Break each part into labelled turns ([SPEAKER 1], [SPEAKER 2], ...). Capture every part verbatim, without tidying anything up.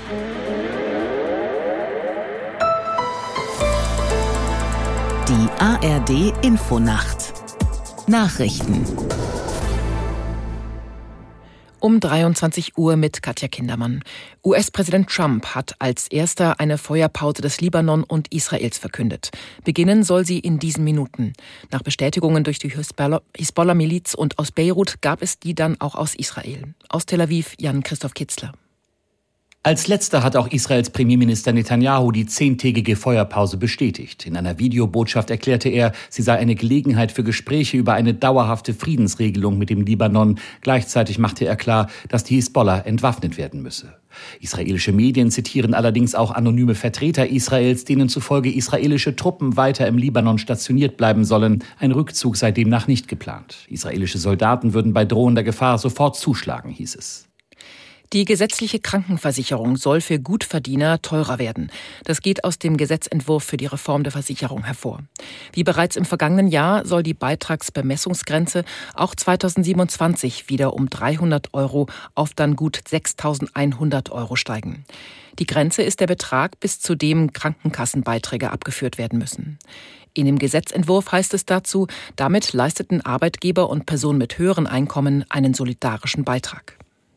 [SPEAKER 1] Die A R D-Infonacht. Nachrichten.
[SPEAKER 2] Um dreiundzwanzig Uhr mit Katja Kindermann. U S-Präsident Trump hat als erster eine Feuerpause des Libanon und Israels verkündet. Beginnen soll sie in diesen Minuten. Nach Bestätigungen durch die Hisbollah-Miliz und aus Beirut gab es die dann auch aus Israel. Aus Tel Aviv Jan-Christoph Kitzler.
[SPEAKER 3] Als letzter hat auch Israels Premierminister Netanyahu die zehntägige Feuerpause bestätigt. In einer Videobotschaft erklärte er, sie sei eine Gelegenheit für Gespräche über eine dauerhafte Friedensregelung mit dem Libanon. Gleichzeitig machte er klar, dass die Hisbollah entwaffnet werden müsse. Israelische Medien zitieren allerdings auch anonyme Vertreter Israels, denen zufolge israelische Truppen weiter im Libanon stationiert bleiben sollen. Ein Rückzug sei demnach nicht geplant. Israelische Soldaten würden bei drohender Gefahr sofort zuschlagen, hieß es.
[SPEAKER 2] Die gesetzliche Krankenversicherung soll für Gutverdiener teurer werden. Das geht aus dem Gesetzentwurf für die Reform der Versicherung hervor. Wie bereits im vergangenen Jahr soll die Beitragsbemessungsgrenze auch zweitausendsiebenundzwanzig wieder um dreihundert Euro auf dann gut sechstausendeinhundert Euro steigen. Die Grenze ist der Betrag, bis zu dem Krankenkassenbeiträge abgeführt werden müssen. In dem Gesetzentwurf heißt es dazu, damit leisteten Arbeitgeber und Personen mit höheren Einkommen einen solidarischen Beitrag.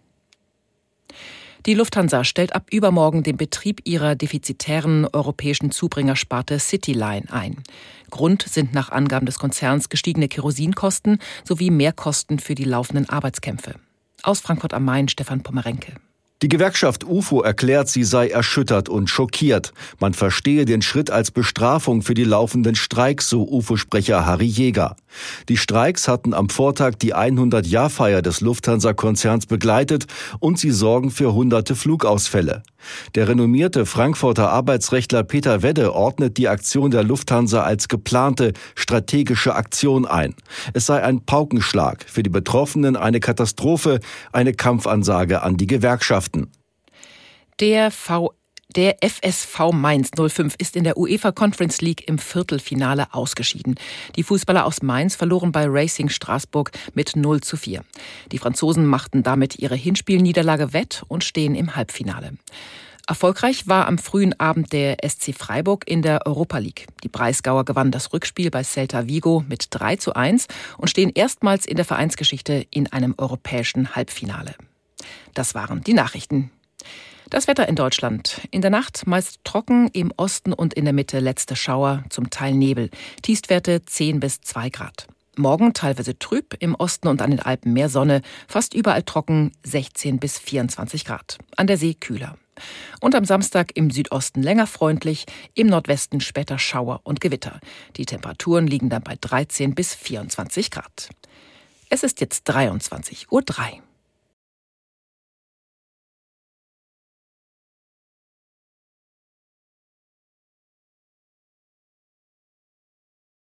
[SPEAKER 2] Die Lufthansa stellt ab übermorgen den Betrieb ihrer defizitären europäischen Zubringersparte Cityline ein. Grund sind nach Angaben des Konzerns gestiegene Kerosinkosten sowie Mehrkosten für die laufenden Arbeitskämpfe. Aus Frankfurt am Main Stefan Pommerenke.
[SPEAKER 4] Die Gewerkschaft U F O erklärt, sie sei erschüttert und schockiert. Man verstehe den Schritt als Bestrafung für die laufenden Streiks, so U F O-Sprecher Harry Jäger. Die Streiks hatten am Vortag die hundert-Jahr-Feier des Lufthansa-Konzerns begleitet und sie sorgen für hunderte Flugausfälle. Der renommierte Frankfurter Arbeitsrechtler Peter Wedde ordnet die Aktion der Lufthansa als geplante strategische Aktion ein. Es sei ein Paukenschlag, für die Betroffenen eine Katastrophe, eine Kampfansage an die Gewerkschaften.
[SPEAKER 2] Der V Der F S V Mainz null fünf ist in der UEFA Conference League im Viertelfinale ausgeschieden. Die Fußballer aus Mainz verloren bei Racing Straßburg mit null zu vier. Die Franzosen machten damit ihre Hinspielniederlage wett und stehen im Halbfinale. Erfolgreich war am frühen Abend der S C Freiburg in der Europa League. Die Breisgauer gewannen das Rückspiel bei Celta Vigo mit drei zu eins und stehen erstmals in der Vereinsgeschichte in einem europäischen Halbfinale. Das waren die Nachrichten. Das Wetter in Deutschland. In der Nacht meist trocken, im Osten und in der Mitte letzte Schauer, zum Teil Nebel. Tiefstwerte zehn bis zwei Grad. Morgen teilweise trüb, im Osten und an den Alpen mehr Sonne, fast überall trocken, sechzehn bis vierundzwanzig Grad. An der See kühler. Und am Samstag im Südosten länger freundlich, im Nordwesten später Schauer und Gewitter. Die Temperaturen liegen dann bei dreizehn bis vierundzwanzig Grad. Es ist jetzt dreiundzwanzig Uhr drei.